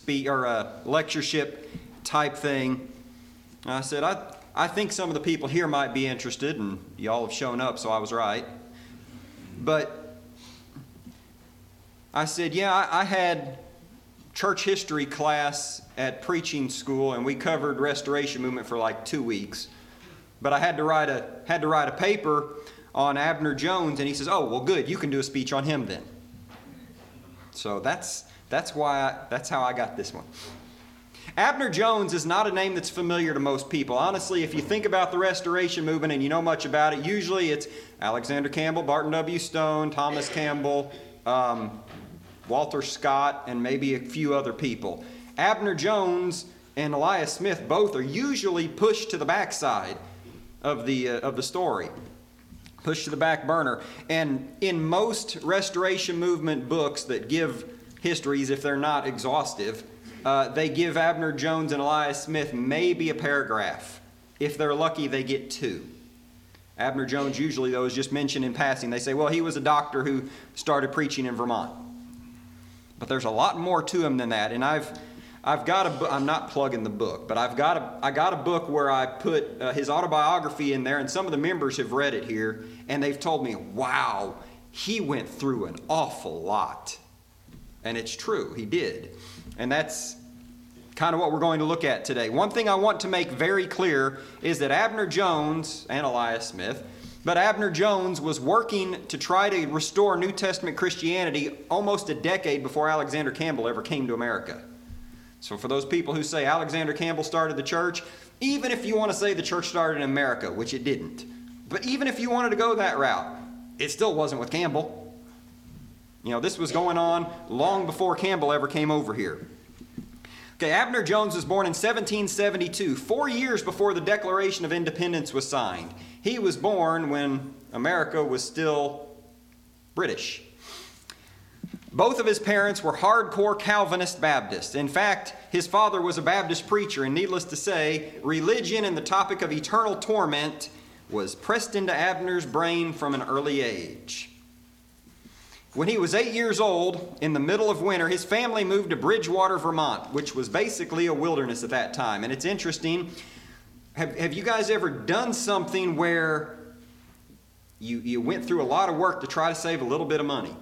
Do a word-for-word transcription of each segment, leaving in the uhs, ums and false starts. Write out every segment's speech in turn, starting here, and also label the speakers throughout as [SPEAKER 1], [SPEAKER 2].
[SPEAKER 1] speak or a lectureship type thing. And I said, I, I think some of the people here might be interested, and y'all have shown up, so I was right. But I said, yeah, I, I had church history class at preaching school, and we covered Restoration Movement for like two weeks. But I had to write a had to write a paper on Abner Jones, and he says, "Oh, well, good. You can do a speech on him then." So that's that's why I, that's how I got this one. Abner Jones is not a name that's familiar to most people. Honestly, if you think about the Restoration Movement and you know much about it, usually it's Alexander Campbell, Barton W. Stone, Thomas Campbell, um, Walter Scott, and maybe a few other people. Abner Jones and Elias Smith both are usually pushed to the backside of the uh, of the story, pushed to the back burner. And in most Restoration Movement books that give histories, if they're not exhaustive, uh, they give Abner Jones and Elias Smith maybe a paragraph. If they're lucky, they get two. Abner Jones usually, though, is just mentioned in passing. They say, well, he was a doctor who started preaching in Vermont. But there's a lot more to him than that. And I've I've got a book. I'm not plugging the book, but I've got a I got a book where I put uh, his autobiography in there, and some of the members have read it here, and they've told me, wow, he went through an awful lot. And it's true, he did. And that's kind of what we're going to look at today. One thing I want to make very clear is that Abner Jones and Elias Smith, but Abner Jones was working to try to restore New Testament Christianity almost a decade before Alexander Campbell ever came to America. So for those people who say Alexander Campbell started the church, even if you want to say the church started in America, which it didn't, but even if you wanted to go that route, it still wasn't with Campbell. You know, this was going on long before Campbell ever came over here. Okay, Abner Jones was born in seventeen seventy-two, four years before the Declaration of Independence was signed. He was born when America was still British. Both of his parents were hardcore Calvinist Baptists. In fact, his father was a Baptist preacher, and needless to say, religion and the topic of eternal torment was pressed into Abner's brain from an early age. When he was eight years old, in the middle of winter, his family moved to Bridgewater, Vermont, which was basically a wilderness at that time. And it's interesting, have, have you guys ever done something where you, you went through a lot of work to try to save a little bit of money?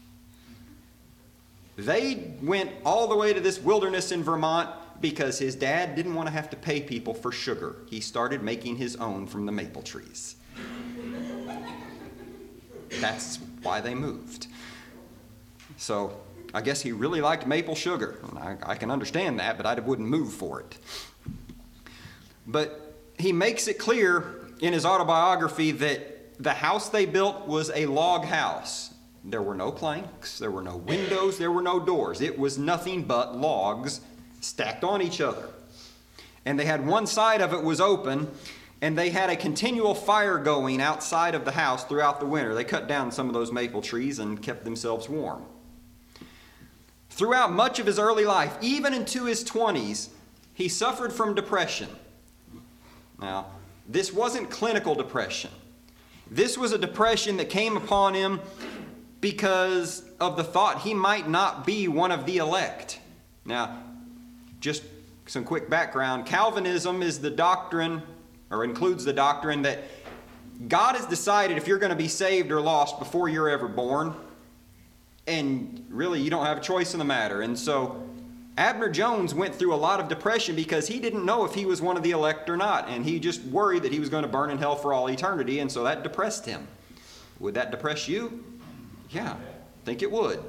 [SPEAKER 1] They went all the way to this wilderness in Vermont because his dad didn't want to have to pay people for sugar. He started making his own from the maple trees. That's why they moved. So I guess he really liked maple sugar. I, I can understand that, but I wouldn't move for it. But he makes it clear in his autobiography that the house they built was a log house. There were no planks, there were no windows, there were no doors. It was nothing but logs stacked on each other. And they had one side of it was open, and they had a continual fire going outside of the house throughout the winter. They cut down some of those maple trees and kept themselves warm. Throughout much of his early life, even into his twenties, he suffered from depression. Now, this wasn't clinical depression. This was a depression that came upon him because of the thought he might not be one of the elect. Now, just some quick background. Calvinism is the doctrine, or includes the doctrine, that God has decided if you're going to be saved or lost before you're ever born, and really you don't have a choice in the matter. And so Abner Jones went through a lot of depression because he didn't know if he was one of the elect or not, and he just worried that he was going to burn in hell for all eternity, and so that depressed him. Would that depress you? Yeah, I think it would.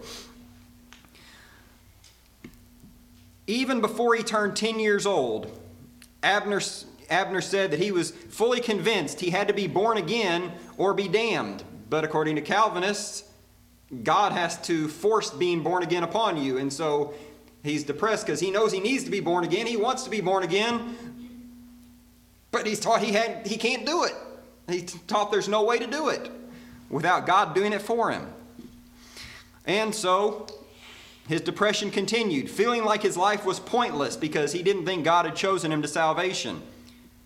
[SPEAKER 1] Even before he turned ten years old, Abner, Abner said that he was fully convinced he had to be born again or be damned. But according to Calvinists, God has to force being born again upon you. And so he's depressed because he knows he needs to be born again. He wants to be born again. But he's taught he, had, he can't do it. He's taught there's no way to do it without God doing it for him. And so his depression continued, feeling like his life was pointless because he didn't think God had chosen him to salvation.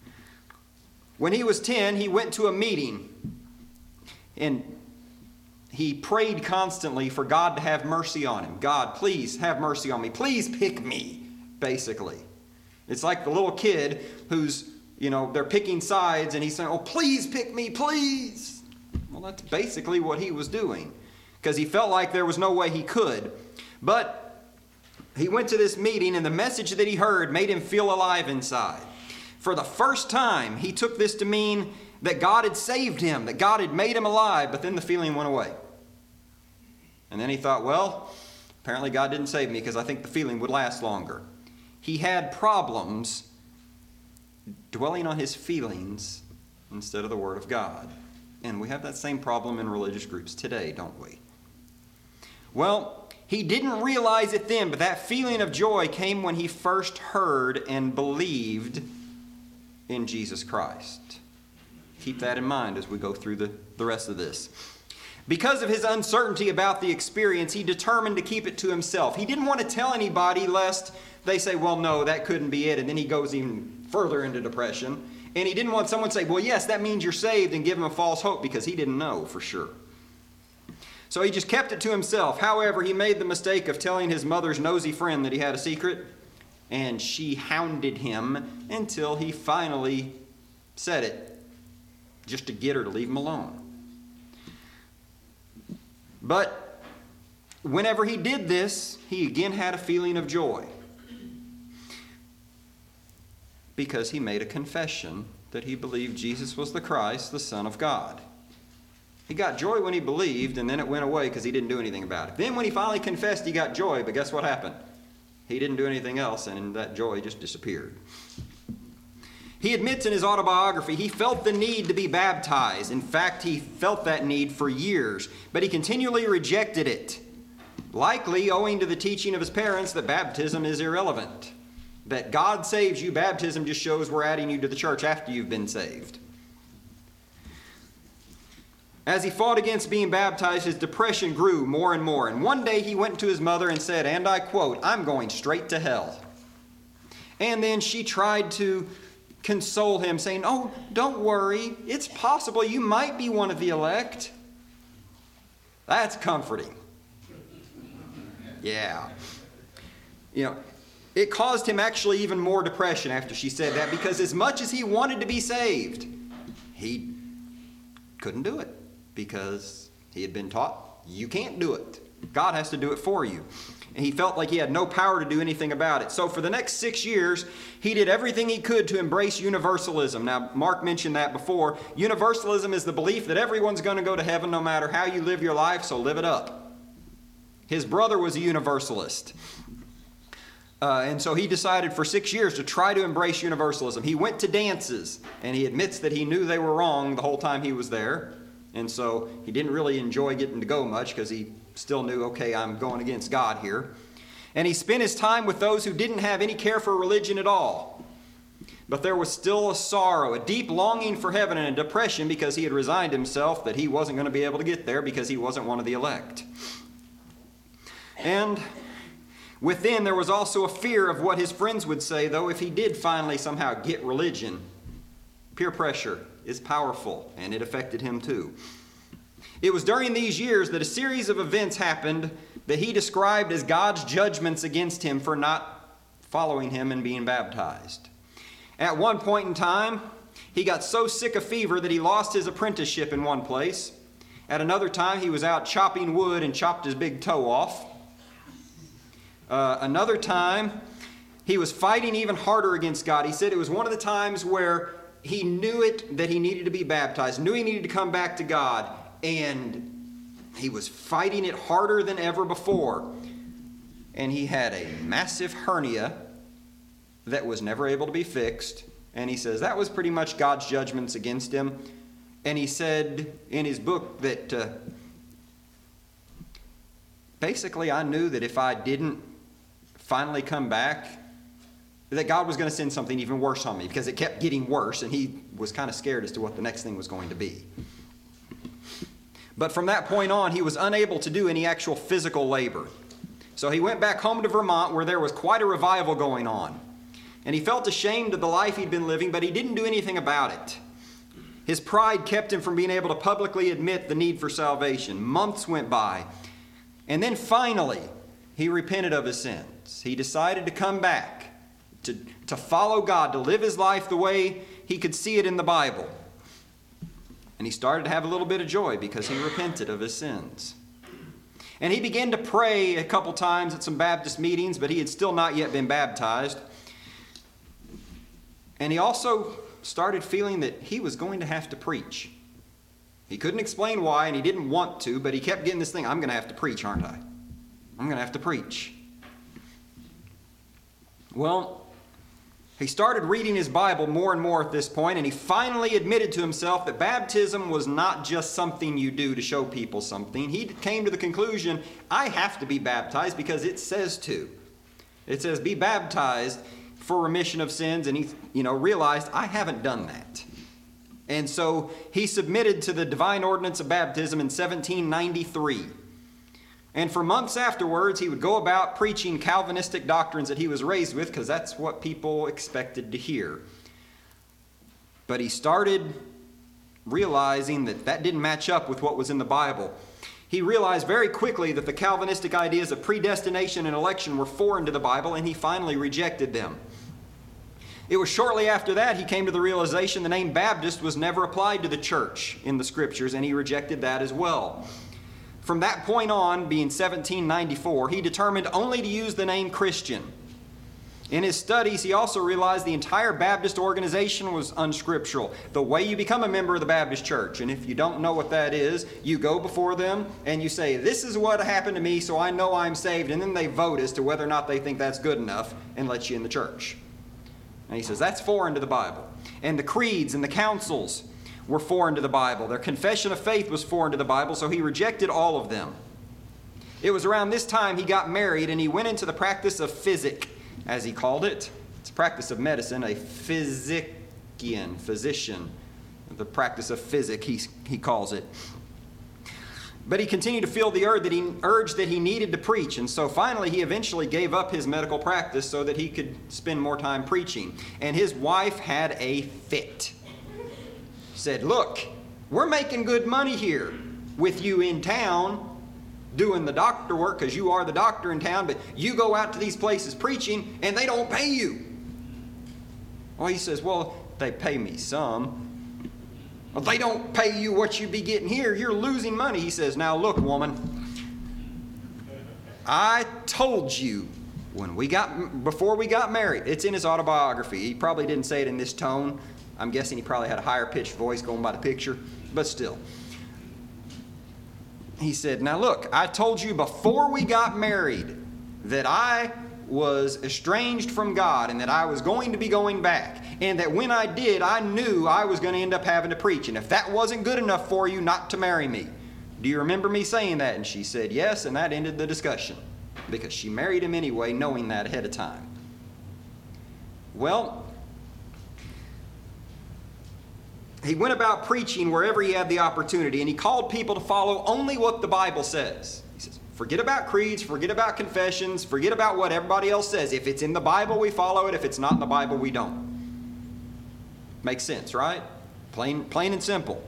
[SPEAKER 1] When he was ten, he went to a meeting, and he prayed constantly for God to have mercy on him. God, please have mercy on me. Please pick me, basically. It's like the little kid who's, you know, they're picking sides and he's saying, oh, please pick me, please. Well, that's basically what he was doing because he felt like there was no way he could. But he went to this meeting and the message that he heard made him feel alive inside. For the first time, he took this to mean that God had saved him, that God had made him alive, but then the feeling went away. And then he thought, well, apparently God didn't save me because I think the feeling would last longer. He had problems dwelling on his feelings instead of the Word of God. And we have that same problem in religious groups today, don't we? Well, he didn't realize it then, but that feeling of joy came when he first heard and believed in Jesus Christ. Keep that in mind as we go through the, the rest of this. Because of his uncertainty about the experience, he determined to keep it to himself. He didn't want to tell anybody lest they say, well, no, that couldn't be it. And then he goes even further into depression. And he didn't want someone to say, well, yes, that means you're saved, and give him a false hope because he didn't know for sure. So he just kept it to himself. However, he made the mistake of telling his mother's nosy friend that he had a secret. And she hounded him until he finally said it, just to get her to leave him alone. But whenever he did this, he again had a feeling of joy. Because he made a confession that he believed Jesus was the Christ, the Son of God. He got joy when he believed, and then it went away because he didn't do anything about it. Then when he finally confessed, he got joy, but guess what happened? He didn't do anything else, and that joy just disappeared. He admits in his autobiography he felt the need to be baptized. In fact, he felt that need for years, but he continually rejected it, likely owing to the teaching of his parents that baptism is irrelevant. That God saves you, baptism just shows we're adding you to the church after you've been saved. As he fought against being baptized, his depression grew more and more. And one day he went to his mother and said, and I quote, I'm going straight to hell. And then she tried to console him, saying, oh, don't worry. It's possible you might be one of the elect. That's comforting. Yeah. You know, it caused him actually even more depression after she said that, because as much as he wanted to be saved, he couldn't do it because he had been taught you can't do it. God has to do it for you. And he felt like he had no power to do anything about it. So for the next six years, he did everything he could to embrace universalism. Now, Mark mentioned that before. Universalism is the belief that everyone's going to go to heaven no matter how you live your life, so live it up. His brother was a universalist. Uh, and so he decided for six years to try to embrace universalism. He went to dances, and he admits that he knew they were wrong the whole time he was there. And so he didn't really enjoy getting to go much because he still knew, okay, I'm going against God here. And he spent his time with those who didn't have any care for religion at all. But there was still a sorrow, a deep longing for heaven and a depression because he had resigned himself that he wasn't going to be able to get there because he wasn't one of the elect. And within there was also a fear of what his friends would say, though, if he did finally somehow get religion. Peer pressure is powerful, and it affected him too. It was during these years that a series of events happened that he described as God's judgments against him for not following him and being baptized. At one point in time, he got so sick of fever that he lost his apprenticeship in one place. At another time, he was out chopping wood and chopped his big toe off. Uh, another time, he was fighting even harder against God. He said it was one of the times where he knew it that he needed to be baptized, knew he needed to come back to God, and he was fighting it harder than ever before. And he had a massive hernia that was never able to be fixed. And he says that was pretty much God's judgments against him. And he said in his book that uh, basically I knew that if I didn't finally come back, that God was going to send something even worse on me because it kept getting worse, and he was kind of scared as to what the next thing was going to be. But from that point on, he was unable to do any actual physical labor. So he went back home to Vermont where there was quite a revival going on. And he felt ashamed of the life he'd been living, but he didn't do anything about it. His pride kept him from being able to publicly admit the need for salvation. Months went by. And then finally, he repented of his sins. He decided to come back, to, to follow God, to live his life the way he could see it in the Bible. And he started to have a little bit of joy because he repented of his sins. And he began to pray a couple times at some Baptist meetings, but he had still not yet been baptized. And he also started feeling that he was going to have to preach. He couldn't explain why, and he didn't want to, but he kept getting this thing, I'm going to have to preach, aren't I? I'm going to have to preach. Well, he started reading his Bible more and more at this point, and he finally admitted to himself that baptism was not just something you do to show people something. He came to the conclusion, I have to be baptized because it says to. It says, be baptized for remission of sins, and he, you know, realized, I haven't done that. And so he submitted to the divine ordinance of baptism in seventeen ninety-three. And for months afterwards, he would go about preaching Calvinistic doctrines that he was raised with, because that's what people expected to hear. But he started realizing that that didn't match up with what was in the Bible. He realized very quickly that the Calvinistic ideas of predestination and election were foreign to the Bible, and he finally rejected them. It was shortly after that he came to the realization the name Baptist was never applied to the church in the Scriptures, and he rejected that as well. From that point on, being seventeen ninety-four, he determined only to use the name Christian. In his studies, he also realized the entire Baptist organization was unscriptural. The way you become a member of the Baptist church, and if you don't know what that is, you go before them and you say, this is what happened to me, so I know I'm saved, and then they vote as to whether or not they think that's good enough and let you in the church. And he says, that's foreign to the Bible. And the creeds and the councils were foreign to the Bible. Their confession of faith was foreign to the Bible, so he rejected all of them. It was around this time he got married, and he went into the practice of physic, as he called it. It's a practice of medicine, a physician, physician, the practice of physic, he, he calls it. But he continued to feel the urge that, he, urge that he needed to preach, and so finally he eventually gave up his medical practice so that he could spend more time preaching. And his wife had a fit. Said, look, we're making good money here with you in town doing the doctor work because you are the doctor in town, but you go out to these places preaching and they don't pay you. Well, he says, well, they pay me some. Well, they don't pay you what you be getting here. You're losing money. He says, now look, woman, I told you when we got, before we got married, it's in his autobiography. He probably didn't say it in this tone. I'm guessing he probably had a higher pitched voice going by the picture, but still. He said, now look, I told you before we got married that I was estranged from God and that I was going to be going back, and that when I did, I knew I was going to end up having to preach. And if that wasn't good enough for you, not to marry me. Do you remember me saying that? And she said, yes, and that ended the discussion because she married him anyway, knowing that ahead of time. Well, he went about preaching wherever he had the opportunity, and he called people to follow only what the Bible says. He says, forget about creeds, forget about confessions, forget about what everybody else says. If it's in the Bible, we follow it. If it's not in the Bible, we don't. Makes sense, right? Plain, plain and simple.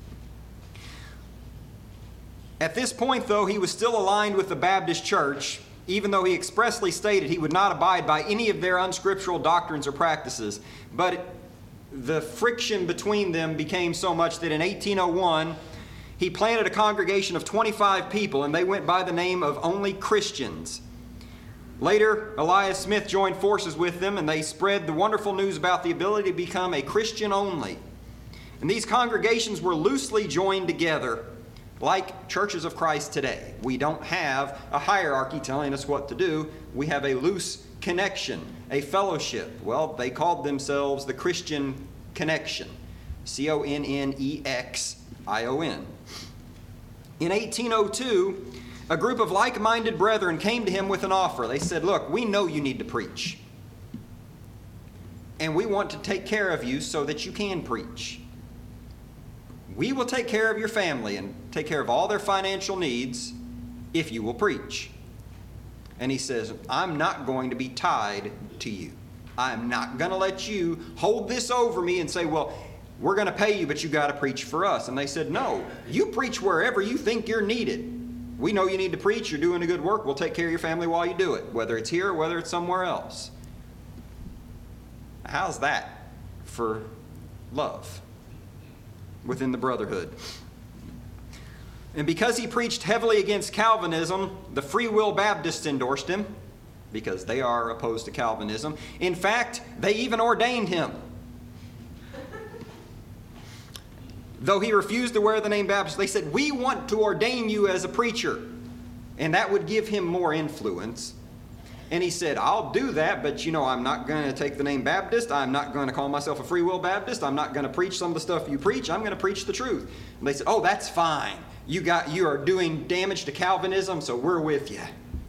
[SPEAKER 1] At this point, though, he was still aligned with the Baptist church, even though he expressly stated he would not abide by any of their unscriptural doctrines or practices. But the friction between them became so much that in eighteen oh one, he planted a congregation of twenty-five people, and they went by the name of Only Christians. Later, Elias Smith joined forces with them, and they spread the wonderful news about the ability to become a Christian only. And these congregations were loosely joined together, like churches of Christ today. We don't have a hierarchy telling us what to do. We have a loose connection, a fellowship. Well, they called themselves the Christian Connection. C O N N E X I O N. In eighteen oh two, a group of like-minded brethren came to him with an offer. They said, look, we know you need to preach, and we want to take care of you so that you can preach. We will take care of your family and take care of all their financial needs if you will preach. And he says, I'm not going to be tied to you. I'm not going to let you hold this over me and say, well, we're going to pay you, but you got to preach for us. And they said, no, you preach wherever you think you're needed. We know you need to preach. You're doing a good work. We'll take care of your family while you do it, whether it's here or whether it's somewhere else. How's that for love within the brotherhood? And because he preached heavily against Calvinism, the Free Will Baptists endorsed him because they are opposed to Calvinism. In fact, they even ordained him. Though he refused to wear the name Baptist, they said, we want to ordain you as a preacher. And that would give him more influence. And he said, I'll do that, but you know, I'm not going to take the name Baptist. I'm not going to call myself a Free Will Baptist. I'm not going to preach some of the stuff you preach. I'm going to preach the truth. And they said, oh, that's fine. You got, you are doing damage to Calvinism, so we're with you.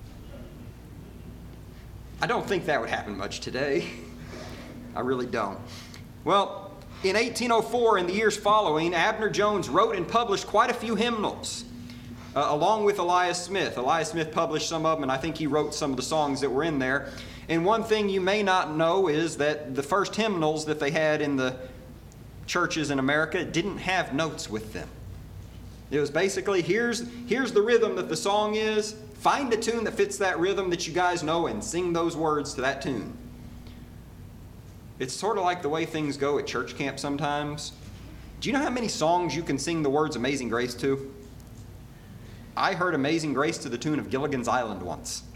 [SPEAKER 1] I don't think that would happen much today. I really don't. Well, in eighteen oh four and the years following, Abner Jones wrote and published quite a few hymnals, uh, along with Elias Smith. Elias Smith published some of them, and I think he wrote some of the songs that were in there. And one thing you may not know is that the first hymnals that they had in the churches in America didn't have notes with them. It was basically, here's, here's the rhythm that the song is. Find a tune that fits that rhythm that you guys know and sing those words to that tune. It's sort of like the way things go at church camp sometimes. Do you know how many songs you can sing the words Amazing Grace to? I heard Amazing Grace to the tune of Gilligan's Island once.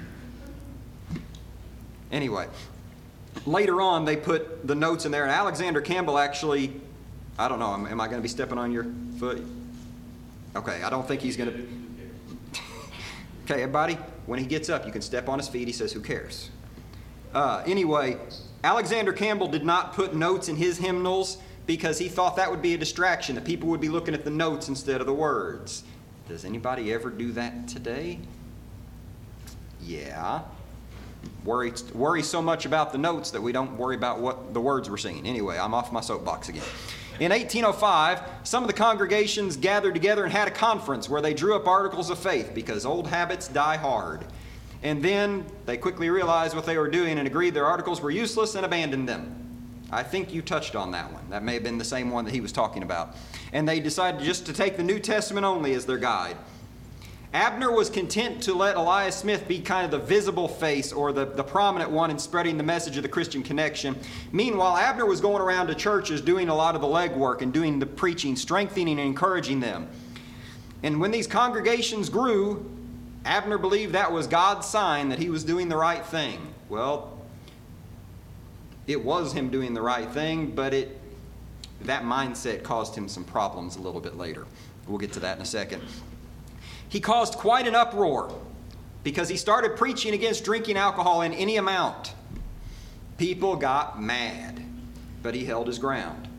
[SPEAKER 1] Anyway, later on they put the notes in there, and Alexander Campbell actually, I don't know, am, am I going to be stepping on your foot? Okay, I don't think he's going to. Okay, everybody, when he gets up, you can step on his feet. He says, who cares? Uh, anyway, Alexander Campbell did not put notes in his hymnals because he thought that would be a distraction, that people would be looking at the notes instead of the words. Does anybody ever do that today? Yeah. Worry, worry so much about the notes that we don't worry about what the words we're singing. Anyway, I'm off my soapbox again. In eighteen oh five, some of the congregations gathered together and had a conference where they drew up articles of faith because old habits die hard. And then they quickly realized what they were doing and agreed their articles were useless and abandoned them. I think you touched on that one. That may have been the same one that he was talking about. And they decided just to take the New Testament only as their guide. Abner was content to let Elias Smith be kind of the visible face or the, the prominent one in spreading the message of the Christian connection. Meanwhile, Abner was going around to churches doing a lot of the legwork and doing the preaching, strengthening and encouraging them. And when these congregations grew, Abner believed that was God's sign that he was doing the right thing. Well, it was him doing the right thing, but it that mindset caused him some problems a little bit later. We'll get to that in a second. He caused quite an uproar because he started preaching against drinking alcohol in any amount. People got mad, but he held his ground.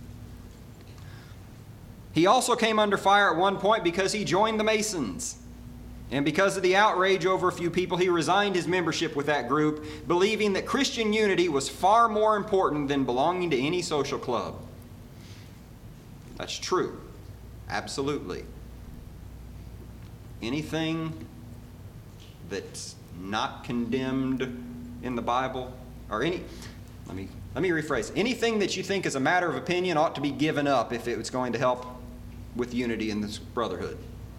[SPEAKER 1] He also came under fire at one point because he joined the Masons. And because of the outrage over a few people, he resigned his membership with that group, believing that Christian unity was far more important than belonging to any social club. That's true. Absolutely. Anything that's not condemned in the Bible, or any, let me, let me rephrase, anything that you think is a matter of opinion ought to be given up if it was going to help with unity in this brotherhood.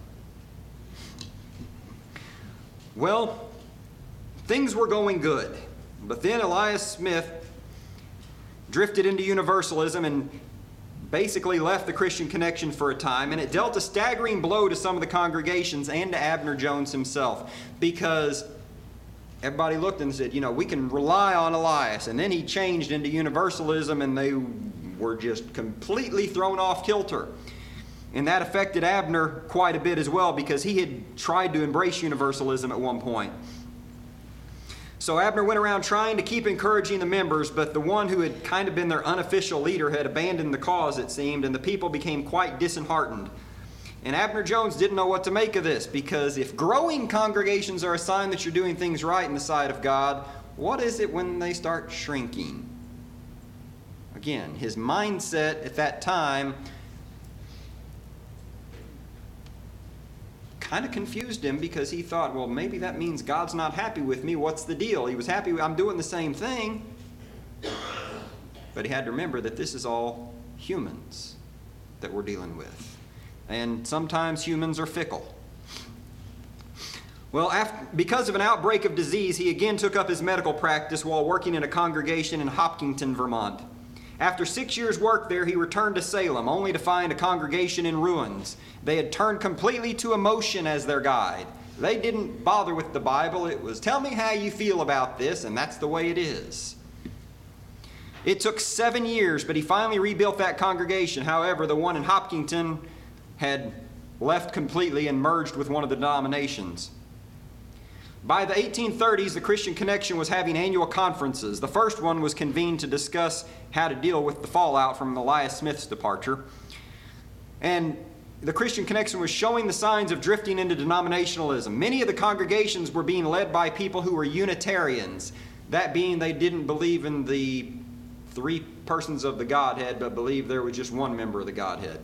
[SPEAKER 1] Well, things were going good, but then Elias Smith drifted into Universalism and basically left the Christian connection for a time, and it dealt a staggering blow to some of the congregations and to Abner Jones himself, because everybody looked and said, you know, we can rely on Elias. And then he changed into Universalism, and they were just completely thrown off kilter. And that affected Abner quite a bit as well, because he had tried to embrace Universalism at one point. So Abner went around trying to keep encouraging the members, but the one who had kind of been their unofficial leader had abandoned the cause, it seemed, and the people became quite disheartened. And Abner Jones didn't know what to make of this, because if growing congregations are a sign that you're doing things right in the sight of God, what is it when they start shrinking? Again, his mindset at that time kind of confused him, because he thought, well, maybe that means God's not happy with me. What's the deal? He was happy I'm doing the same thing. But he had to remember that this is all humans that we're dealing with. And sometimes humans are fickle. Well, after, because of an outbreak of disease, he again took up his medical practice while working in a congregation in Hopkinton, Vermont. After six years' work there, he returned to Salem, only to find a congregation in ruins. They had turned completely to emotion as their guide. They didn't bother with the Bible. It was, tell me how you feel about this, and that's the way it is. It took seven years, but he finally rebuilt that congregation. However, the one in Hopkinton had left completely and merged with one of the denominations. By the eighteen thirties, the Christian Connection was having annual conferences. The first one was convened to discuss how to deal with the fallout from Elias Smith's departure. And the Christian Connection was showing the signs of drifting into denominationalism. Many of the congregations were being led by people who were Unitarians, that being they didn't believe in the three persons of the Godhead, but believed there was just one member of the Godhead.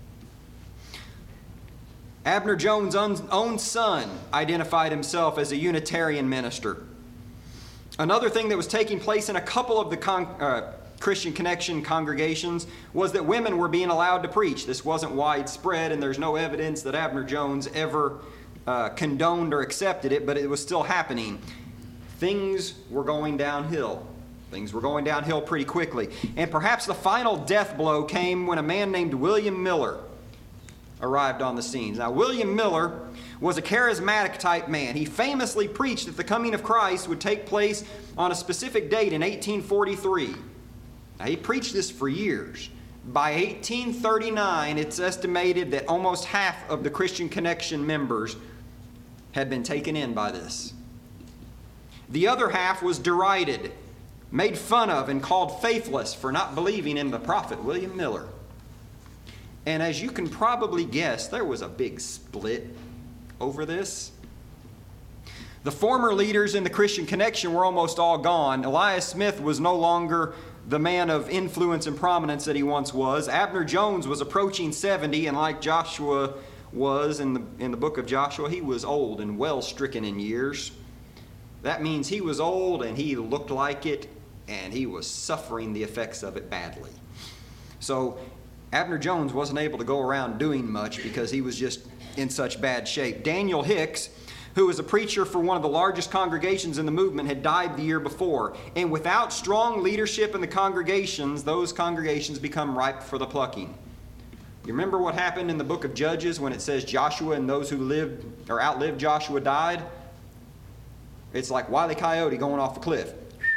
[SPEAKER 1] Abner Jones' own son identified himself as a Unitarian minister. Another thing that was taking place in a couple of the con- uh, Christian Connection congregations was that women were being allowed to preach. This wasn't widespread, and there's no evidence that Abner Jones ever uh, condoned or accepted it, but it was still happening. Things were going downhill. Things were going downhill pretty quickly. And perhaps the final death blow came when a man named William Miller arrived on the scene. Now, William Miller was a charismatic type man. He famously preached that the coming of Christ would take place on a specific date in eighteen forty-three. Now, he preached this for years. By eighteen thirty-nine, it's estimated that almost half of the Christian Connection members had been taken in by this. The other half was derided, made fun of, and called faithless for not believing in the prophet William Miller. And as you can probably guess, there was a big split over this. The former leaders in the Christian Connection were almost all gone. Elias Smith was no longer the man of influence and prominence that he once was. Abner Jones was approaching seventy, and like Joshua was in the, in the book of Joshua, he was old and well stricken in years. That means he was old and he looked like it, and he was suffering the effects of it badly. So Abner Jones wasn't able to go around doing much because he was just in such bad shape. Daniel Hicks, who was a preacher for one of the largest congregations in the movement, had died the year before. And without strong leadership in the congregations, those congregations become ripe for the plucking. You remember what happened in the book of Judges when it says Joshua and those who lived or outlived Joshua died? It's like Wile E. Coyote going off a cliff.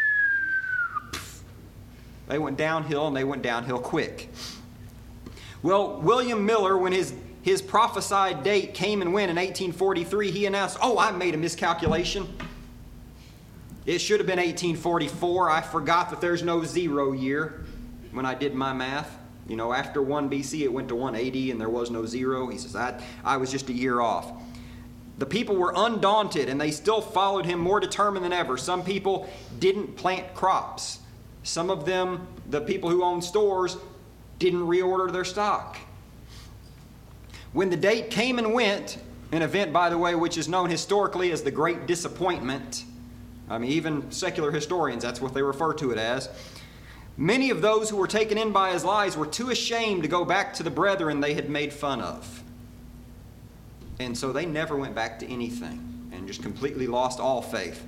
[SPEAKER 1] They went downhill, and they went downhill quick. Well, William Miller, when his, his prophesied date came and went in eighteen forty-three, he announced, oh, I made a miscalculation. It should have been eighteen forty-four. I forgot that there's no zero year when I did my math. You know, after one B C, it went to one eighty, and there was no zero. He says, I, I was just a year off. The people were undaunted, and they still followed him more determined than ever. Some people didn't plant crops. Some of them, the people who owned stores, didn't reorder their stock. When the date came and went, an event, by the way, which is known historically as the Great Disappointment, I mean, even secular historians, that's what they refer to it as, many of those who were taken in by his lies were too ashamed to go back to the brethren they had made fun of. And so they never went back to anything and just completely lost all faith.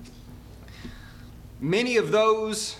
[SPEAKER 1] Many of those,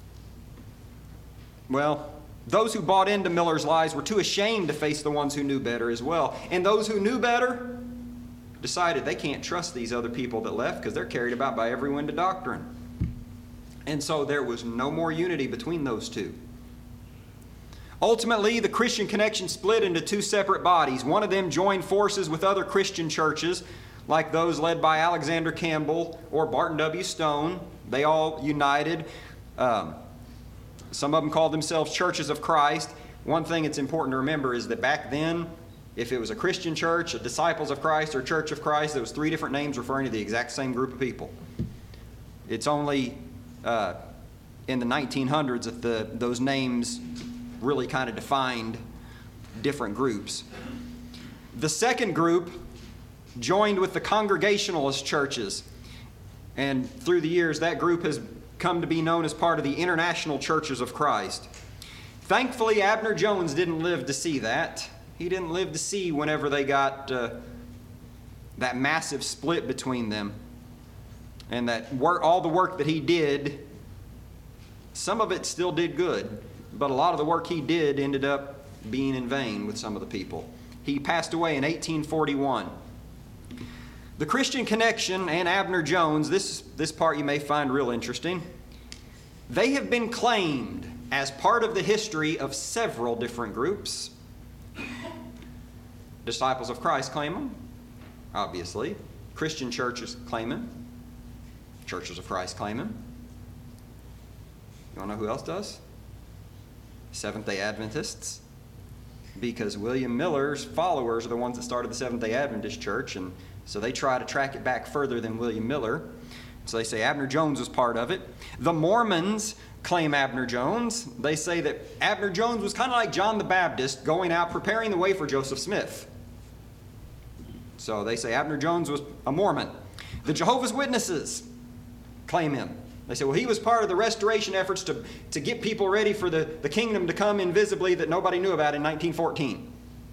[SPEAKER 1] well, those who bought into Miller's lies were too ashamed to face the ones who knew better as well. And those who knew better decided they can't trust these other people that left because they're carried about by every wind of doctrine. And so there was no more unity between those two. Ultimately, the Christian Connection split into two separate bodies. One of them joined forces with other Christian churches, like those led by Alexander Campbell or Barton W. Stone. They all united. Um, Some of them called themselves Churches of Christ. One thing it's important to remember is that back then, if it was a Christian church, a Disciples of Christ, or Church of Christ, there was three different names referring to the exact same group of people. It's only uh, in the nineteen hundreds that the, those names really kind of defined different groups. The second group joined with the Congregationalist churches. And through the years, that group has come to be known as part of the International Churches of Christ. Thankfully, Abner Jones didn't live to see that. He didn't live to see whenever they got uh, that massive split between them. And that work, all the work that he did, some of it still did good, but a lot of the work he did ended up being in vain with some of the people. He passed away in eighteen forty-one. The Christian Connection and Abner Jones, this, this part you may find real interesting. They have been claimed as part of the history of several different groups. Disciples of Christ claim them, obviously. Christian churches claim them. Churches of Christ claim them. You want to know who else does? Seventh-day Adventists. Because William Miller's followers are the ones that started the Seventh-day Adventist Church, and so they try to track it back further than William Miller. So they say Abner Jones was part of it. The Mormons claim Abner Jones. They say that Abner Jones was kind of like John the Baptist going out preparing the way for Joseph Smith. So they say Abner Jones was a Mormon. The Jehovah's Witnesses claim him. They say, well, he was part of the restoration efforts to, to get people ready for the, the kingdom to come invisibly that nobody knew about in nineteen fourteen.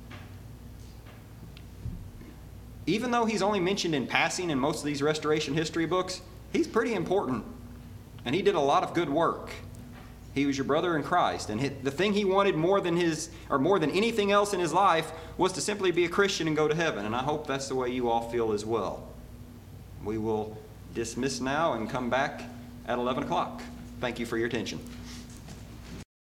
[SPEAKER 1] Even though he's only mentioned in passing in most of these restoration history books, he's pretty important. And he did a lot of good work. He was your brother in Christ. And the thing he wanted more than his, or more than anything else in his life was to simply be a Christian and go to heaven. And I hope that's the way you all feel as well. We will dismiss now and come back at eleven o'clock. Thank you for your attention.